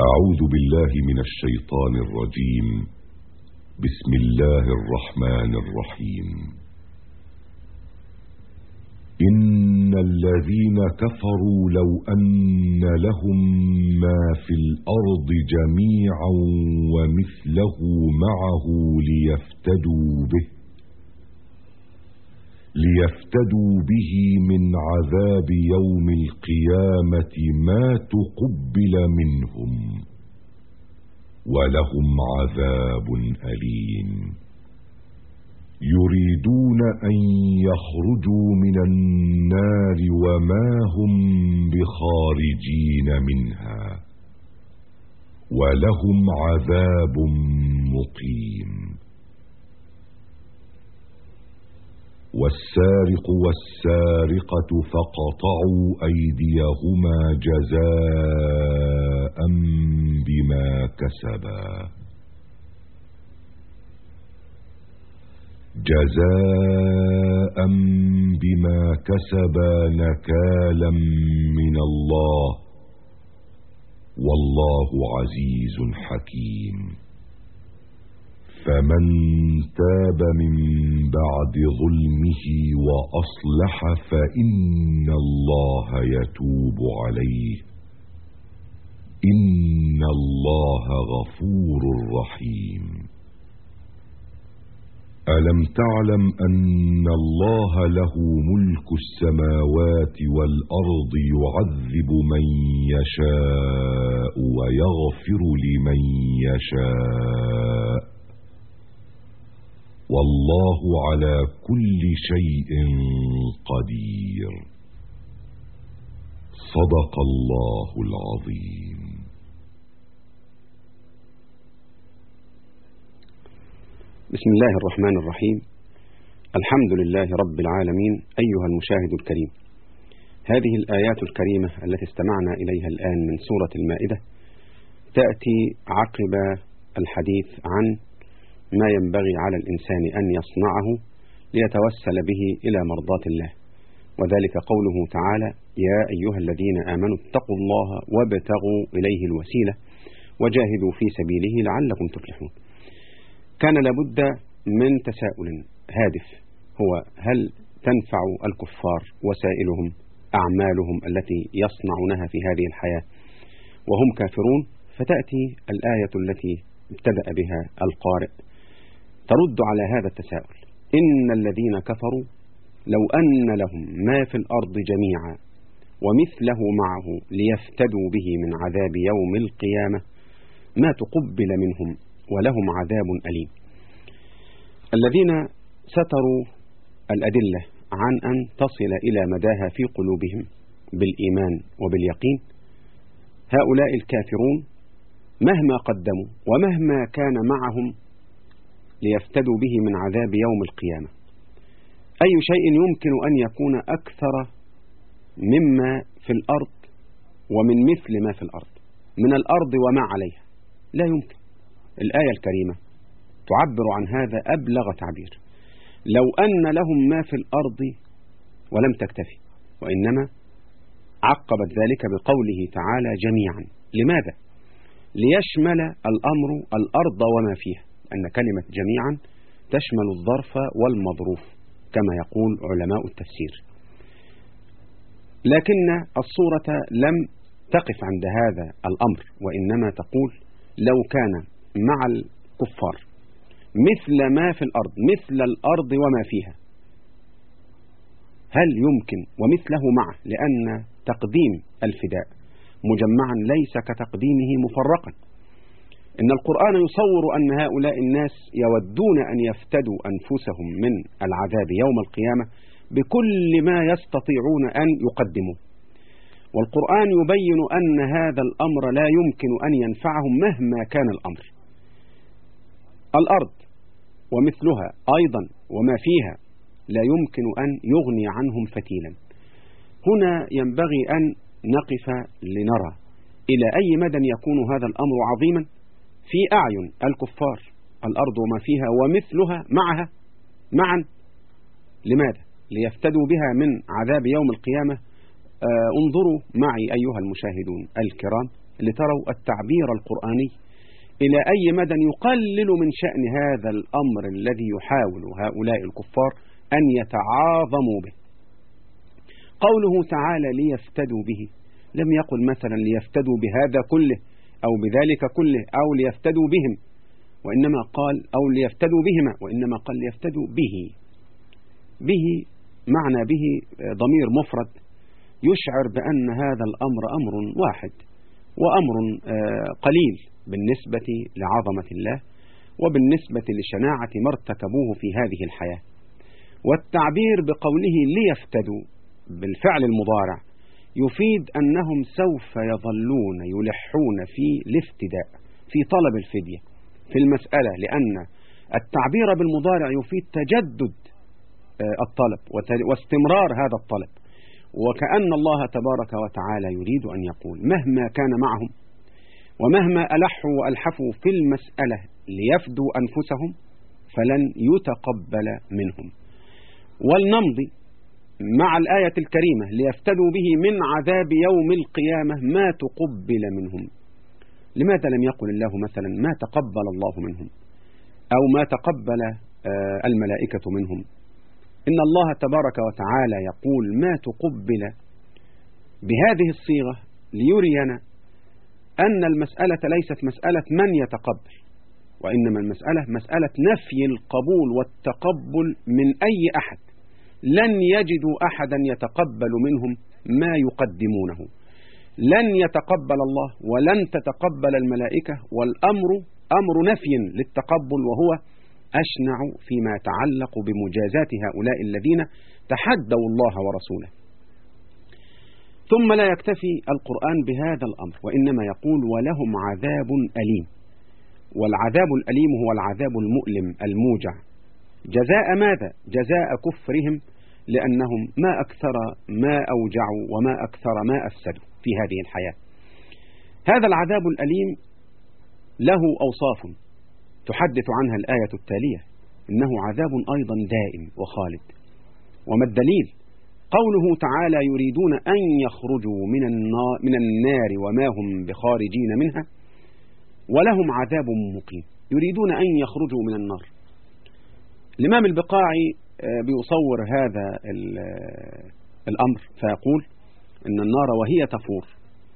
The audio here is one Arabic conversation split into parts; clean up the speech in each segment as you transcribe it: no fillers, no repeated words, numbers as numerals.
أعوذ بالله من الشيطان الرجيم. بسم الله الرحمن الرحيم. إن الذين كفروا لو أن لهم ما في الأرض جميعا ومثله معه ليفتدوا به من عذاب يوم القيامة ما تقبل منهم ولهم عذاب أليم. يريدون أن يخرجوا من النار وما هم بخارجين منها ولهم عذاب مقيم. والسارق والسارقة فاقطعوا أيديهما جزاء بما كسبا نكالا من الله والله عزيز حكيم. فمن تاب من بعد ظلمه وأصلح فإن الله يتوب عليه إن الله غفور رحيم. ألم تعلم أن الله له ملك السماوات والأرض يعذب من يشاء ويغفر لمن يشاء والله على كل شيء قدير. صدق الله العظيم. بسم الله الرحمن الرحيم. الحمد لله رب العالمين. أيها المشاهد الكريم، هذه الآيات الكريمة التي استمعنا إليها الآن من سورة المائدة تأتي عقب الحديث عن ما ينبغي على الإنسان أن يصنعه ليتوسل به إلى مرضاة الله، وذلك قوله تعالى: يا أيها الذين آمنوا اتقوا الله وابتغوا إليه الوسيلة وجاهدوا في سبيله لعلكم تفلحون. كان لابد من تساؤل هادف، هو هل تنفع الكفار وسائلهم أعمالهم التي يصنعونها في هذه الحياة وهم كافرون؟ فتأتي الآية التي ابتدأ بها القارئ ترد على هذا التساؤل: إن الذين كفروا لو أن لهم ما في الأرض جميعا ومثله معه ليفتدوا به من عذاب يوم القيامة ما تقبل منهم ولهم عذاب أليم. الذين ستروا الأدلة عن أن تصل إلى مداها في قلوبهم بالإيمان وباليقين، هؤلاء الكافرون مهما قدموا ومهما كان معهم ليفتدوا به من عذاب يوم القيامة، أي شيء يمكن أن يكون أكثر مما في الأرض ومن مثل ما في الأرض من الأرض وما عليها؟ لا يمكن. الآية الكريمة تعبر عن هذا أبلغ تعبير: لو أن لهم ما في الأرض، ولم تكتفي وإنما عقبت ذلك بقوله تعالى جميعا. لماذا؟ ليشمل الأمر الأرض وما فيها، أن كلمة جميعا تشمل الظرف والمظروف كما يقول علماء التفسير. لكن الصورة لم تقف عند هذا الأمر، وإنما تقول: لو كان مع الكفار مثل ما في الأرض، مثل الأرض وما فيها، هل يمكن ومثله معه؟ لأن تقديم الفداء مجمعا ليس كتقديمه مفرقا. إن القرآن يصور أن هؤلاء الناس يودون أن يفتدوا أنفسهم من العذاب يوم القيامة بكل ما يستطيعون أن يقدموا، والقرآن يبين أن هذا الأمر لا يمكن أن ينفعهم مهما كان الأمر. الأرض ومثلها أيضا وما فيها لا يمكن أن يغني عنهم فتيلا. هنا ينبغي أن نقف لنرى إلى أي مدى يكون هذا الأمر عظيما في أعين الكفار، الأرض وما فيها ومثلها معا. لماذا؟ ليفتدوا بها من عذاب يوم القيامة. انظروا معي أيها المشاهدون الكرام لتروا التعبير القرآني إلى أي مدى يقلل من شأن هذا الأمر الذي يحاول هؤلاء الكفار أن يتعاظموا به. قوله تعالى ليفتدوا به، لم يقل مثلا ليفتدوا بهذا كله أو بذلك كله أو ليفتدوا بهم، وإنما قال أو ليفتدوا بهما، وإنما قال ليفتدوا به. به معنى به ضمير مفرد يشعر بأن هذا الأمر أمر واحد وأمر قليل بالنسبة لعظمة الله وبالنسبة لشناعة ما ارتكبوه في هذه الحياة. والتعبير بقوله ليفتدوا بالفعل المضارع يفيد أنهم سوف يظلون يلحون في الافتداء، في طلب الفدية في المسألة، لأن التعبير بالمضارع يفيد تجدد الطلب واستمرار هذا الطلب، وكأن الله تبارك وتعالى يريد أن يقول مهما كان معهم ومهما ألحوا وألحفوا في المسألة ليفدوا أنفسهم فلن يتقبل منهم. ولنمضي مع الآية الكريمة ليفتدوا به من عذاب يوم القيامة ما تقبل منهم. لماذا لم يقل الله مثلا ما تقبل الله منهم أو ما تقبل الملائكة منهم؟ إن الله تبارك وتعالى يقول ما تقبل بهذه الصيغة ليرينا أن المسألة ليست مسألة من يتقبل، وإنما المسألة مسألة نفي القبول والتقبل من أي أحد. لن يجدوا أحدا يتقبل منهم ما يقدمونه، لن يتقبل الله ولن تتقبل الملائكة، والأمر أمر نفي للتقبل، وهو أشنع فيما يتعلق بمجازات هؤلاء الذين تحدوا الله ورسوله. ثم لا يكتفي القرآن بهذا الأمر، وإنما يقول ولهم عذاب أليم. والعذاب الأليم هو العذاب المؤلم الموجع، جزاء ماذا؟ جزاء كفرهم، لأنهم ما أكثر ما أوجعوا وما أكثر ما أفسدوا في هذه الحياة. هذا العذاب الأليم له أوصاف تحدث عنها الآية التالية، إنه عذاب أيضا دائم وخالد. وما الدليل؟ قوله تعالى يريدون أن يخرجوا من النار وما هم بخارجين منها ولهم عذاب مقيم. يريدون أن يخرجوا من النار. الإمام البقاعي بيصور هذا الأمر فيقول إن النار وهي تفور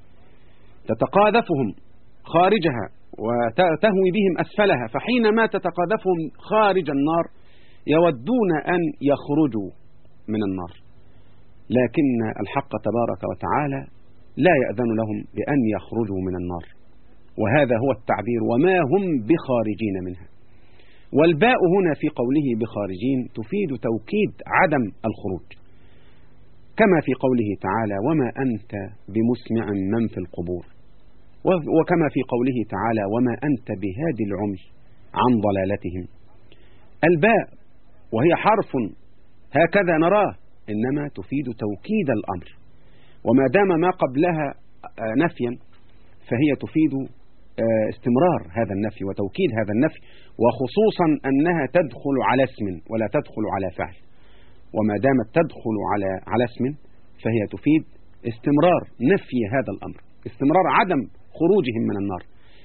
تتقاذفهم خارجها وتهوي بهم أسفلها، فحينما تتقاذفهم خارج النار يودون أن يخرجوا من النار، لكن الحق تبارك وتعالى لا يأذن لهم بأن يخرجوا من النار، وهذا هو التعبير وما هم بخارجين منها. والباء هنا في قوله بخارجين تفيد توكيد عدم الخروج، كما في قوله تعالى وما أنت بمسمع من في القبور، وكما في قوله تعالى وما أنت بهادي العمي عن ضلالتهم. الباء وهي حرف هكذا نراه إنما تفيد توكيد الأمر، وما دام ما قبلها نفيا فهي تفيد استمرار هذا النفي وتوكيد هذا النفي، وخصوصا أنها تدخل على اسم ولا تدخل على فعل، وما دامت تدخل على اسم فهي تفيد استمرار نفي هذا الأمر، استمرار عدم خروجهم من النار.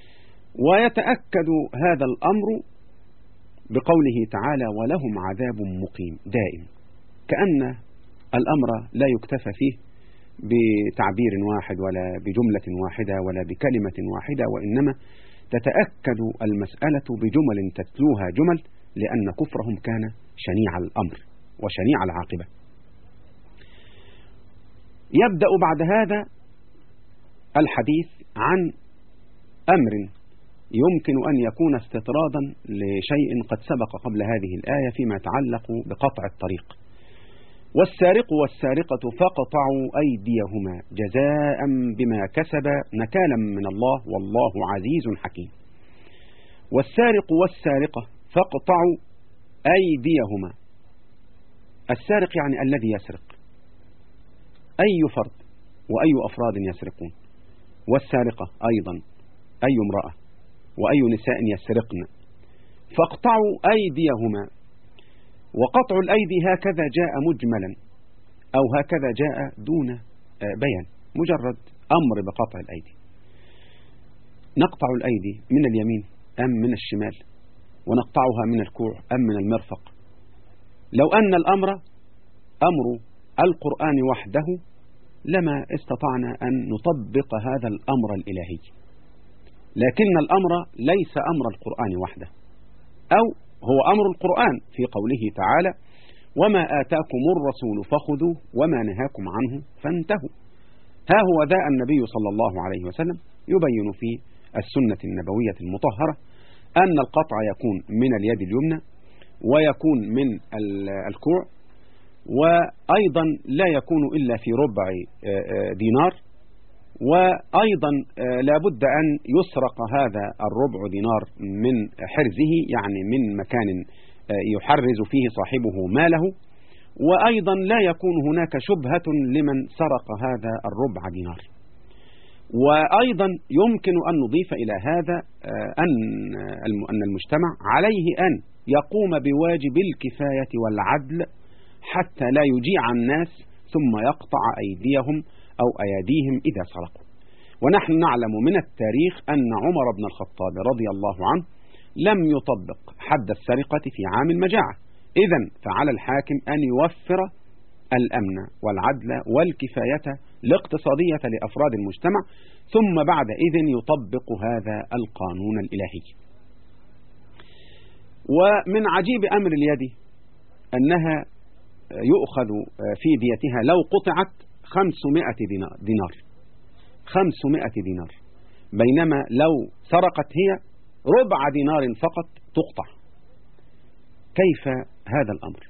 ويتأكد هذا الأمر بقوله تعالى ولهم عذاب مقيم دائم، كأن الأمر لا يكتفى فيه بتعبير واحد ولا بجملة واحدة ولا بكلمة واحدة، وإنما تتأكد المسألة بجمل تتلوها جمل، لأن كفرهم كان شنيع الأمر وشنيع العاقبة. يبدأ بعد هذا الحديث عن أمر يمكن أن يكون استطرادا لشيء قد سبق قبل هذه الآية فيما يتعلق بقطع الطريق. والسارق والسارقة فاقطعوا أيديهما جزاء بما كسبا نكالا من الله والله عزيز حكيم. والسارق والسارقة فاقطعوا أيديهما. السارق يعني الذي يسرق، أي فرد وأي أفراد يسرقون، والسارقة أيضا أي امرأة وأي نساء يسرقن. فاقطعوا أيديهما. وقطع الأيدي هكذا جاء مجملا أو هكذا جاء دون بيان، مجرد أمر بقطع الأيدي. نقطع الأيدي من اليمين أم من الشمال، ونقطعها من الكوع أم من المرفق؟ لو أن الأمر أمر القرآن وحده لما استطعنا أن نطبق هذا الأمر الإلهي، لكن الأمر ليس أمر القرآن وحده، أو هو أمر القرآن في قوله تعالى: وما آتاكم الرسول فخذوه وما نهاكم عنه فانتهوا. ها هو ذا النبي صلى الله عليه وسلم يبين في السنة النبوية المطهرة أن القطع يكون من اليد اليمنى، ويكون من الكوع، وأيضا لا يكون إلا في ربع دينار، وأيضا لا بد أن يسرق هذا الربع دينار من حرزه، يعني من مكان يحرز فيه صاحبه ماله، وأيضا لا يكون هناك شبهة لمن سرق هذا الربع دينار. وأيضا يمكن أن نضيف إلى هذا أن المجتمع عليه أن يقوم بواجب الكفاية والعدل حتى لا يجيع الناس ثم يقطع أيديهم أو أيديهم إذا سرقوا. ونحن نعلم من التاريخ أن عمر بن الخطاب رضي الله عنه لم يطبق حد السرقة في عام المجاعة. إذن فعلى الحاكم أن يوفر الأمن والعدل والكفاية الاقتصادية لأفراد المجتمع، ثم بعد إذن يطبق هذا القانون الإلهي. ومن عجيب أمر اليد أنها يؤخذ في ديتها لو قطعت 500 دينار، 500 دينار، بينما لو سرقت هي ربع دينار فقط تقطع. كيف هذا الأمر؟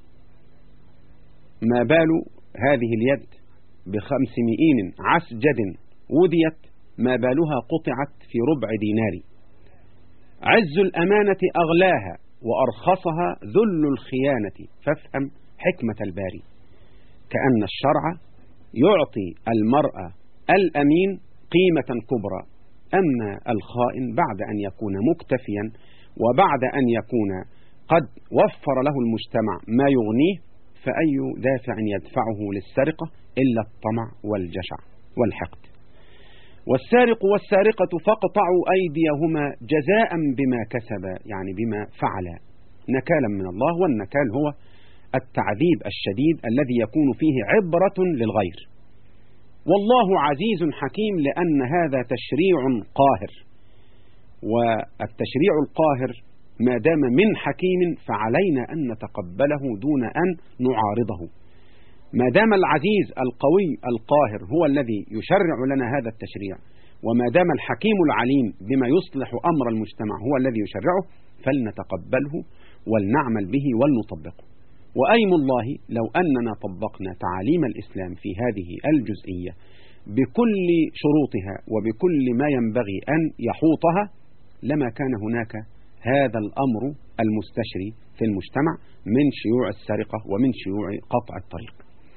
ما بال هذه اليد ب500 عسجد وديت، ما بالها قطعت في ربع دينار؟ عز الأمانة أغلاها وأرخصها ذل الخيانة، فافهم حكمة الباري. كأن الشرع يعطي المرأة الأمين قيمة كبرى، أما الخائن بعد أن يكون مكتفيا وبعد أن يكون قد وفر له المجتمع ما يغنيه، فأي دافع يدفعه للسرقة إلا الطمع والجشع والحقد. والسارق والسارقة فاقطعوا أيديهما جزاء بما كسبا، يعني بما فعلا، نكالا من الله. والنكال هو التعذيب الشديد الذي يكون فيه عبرة للغير. والله عزيز حكيم، لأن هذا تشريع قاهر، والتشريع القاهر ما دام من حكيم فعلينا أن نتقبله دون أن نعارضه. ما دام العزيز القوي القاهر هو الذي يشرع لنا هذا التشريع، وما دام الحكيم العليم بما يصلح أمر المجتمع هو الذي يشرعه، فلنتقبله ولنعمل به ولنطبقه. وأيم الله لو أننا طبقنا تعاليم الإسلام في هذه الجزئية بكل شروطها وبكل ما ينبغي أن يحوطها، لما كان هناك هذا الأمر المستشري في المجتمع من شيوع السرقة ومن شيوع قطع الطريق.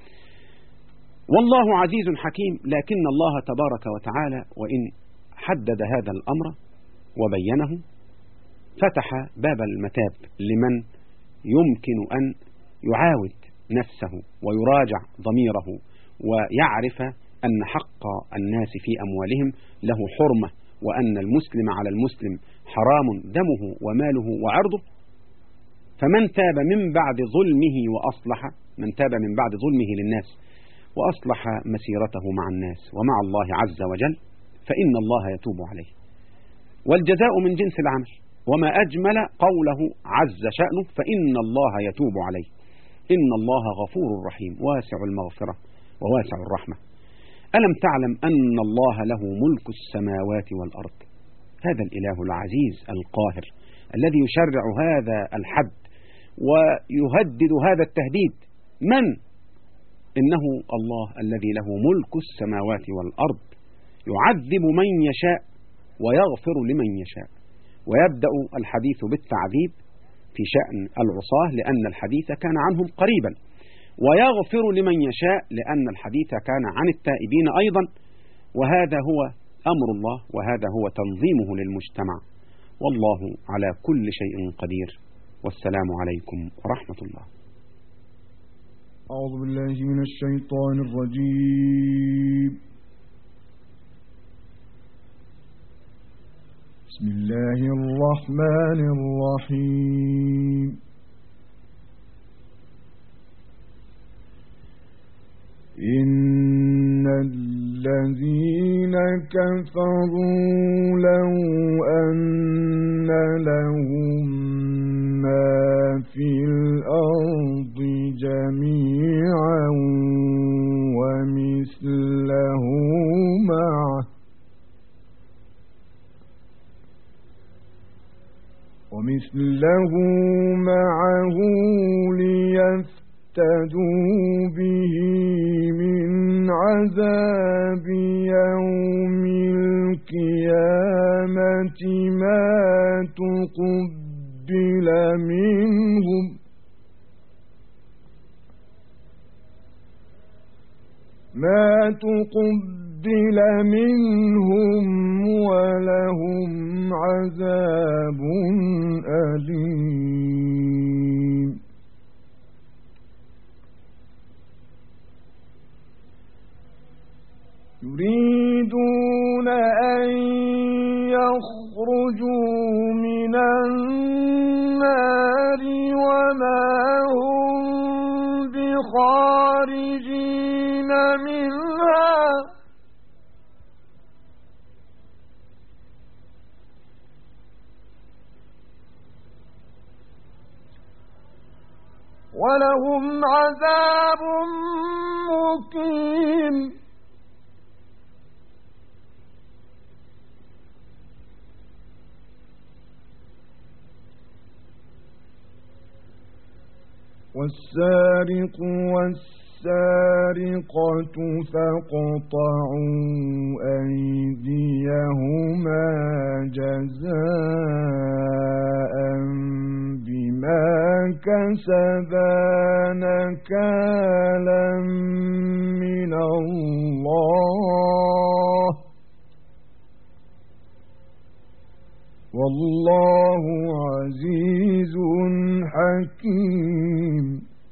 والله عزيز حكيم، لكن الله تبارك وتعالى وإن حدد هذا الأمر وبينه، فتح باب المتاب لمن يمكن أن يعاود نفسه ويراجع ضميره ويعرف أن حق الناس في أموالهم له حرمة، وأن المسلم على المسلم حرام دمه وماله وعرضه. فمن تاب من بعد ظلمه وأصلح، من تاب من بعد ظلمه للناس وأصلح مسيرته مع الناس ومع الله عز وجل، فإن الله يتوب عليه. والجزاء من جنس العمل، وما أجمل قوله عز شأنه: فإن الله يتوب عليه، إن الله غفور رحيم واسع المغفرة وواسع الرحمة. ألم تعلم أن الله له ملك السماوات والأرض؟ هذا الإله العزيز القاهر الذي يشرع هذا الحد ويهدد هذا التهديد. من؟ إنه الله الذي له ملك السماوات والأرض، يعذب من يشاء ويغفر لمن يشاء. ويبدأ الحديث بالتعذيب في شأن العصاة لأن الحديث كان عنهم قريبا، ويغفر لمن يشاء لأن الحديث كان عن التائبين أيضا. وهذا هو أمر الله، وهذا هو تنظيمه للمجتمع. والله على كل شيء قدير. والسلام عليكم ورحمة الله. أعوذ بالله من الشيطان الرجيم. بسم الله الرحمن الرحيم إن الذين كفروا لو أن لهم ما في الأرض جميعا ومثله معه ليفتدوا به من عذاب يوم القيامة ما تقبل منهم ولهم عذاب أليم يريدون أن يخرجوا من النار وما هم بخارجين منها ولهم عذاب مقيم والسارق والسارقة فاقطعوا أيديهما جزاء بما كسبا نكالا من الله والله عزيز حكيم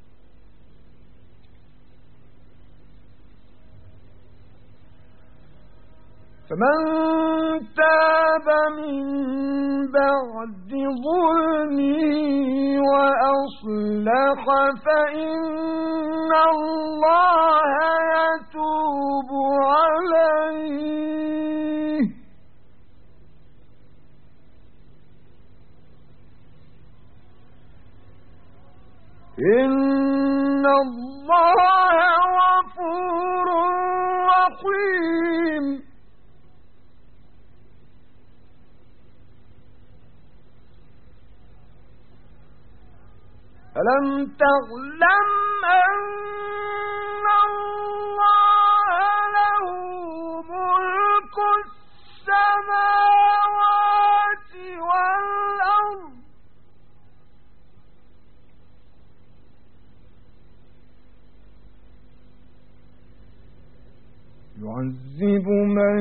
فمن تاب من بعد ظلمه وأصلح فإن الله يتوب عليه إن الله غفور رحيم ألم تعلم أن الله له ملك السماوات والأرض يعذب من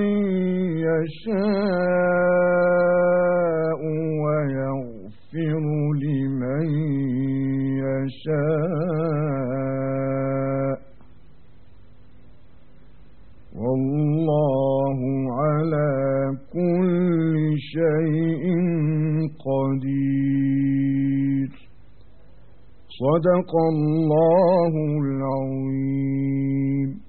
يشاء ويغفر لمن يشاء والله على كل شيء قدير صدق الله العظيم